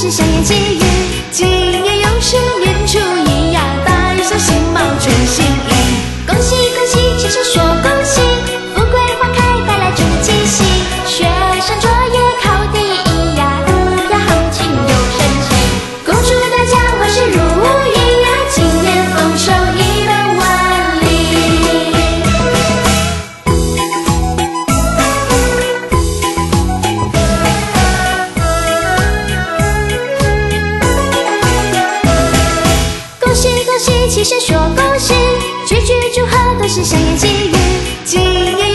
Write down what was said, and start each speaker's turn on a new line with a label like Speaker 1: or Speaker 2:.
Speaker 1: 是祥言吉语。今年又是年初一呀，戴上新帽吹新衣。恭喜恭喜，齐声说恭喜，富贵花开带来祝吉喜。学生作业考第一呀，行情又神奇。恭祝大家万事如意呀，今年丰收一门万利。恭喜恭喜，齐声说恭喜，句句祝贺都是祥言吉语。今年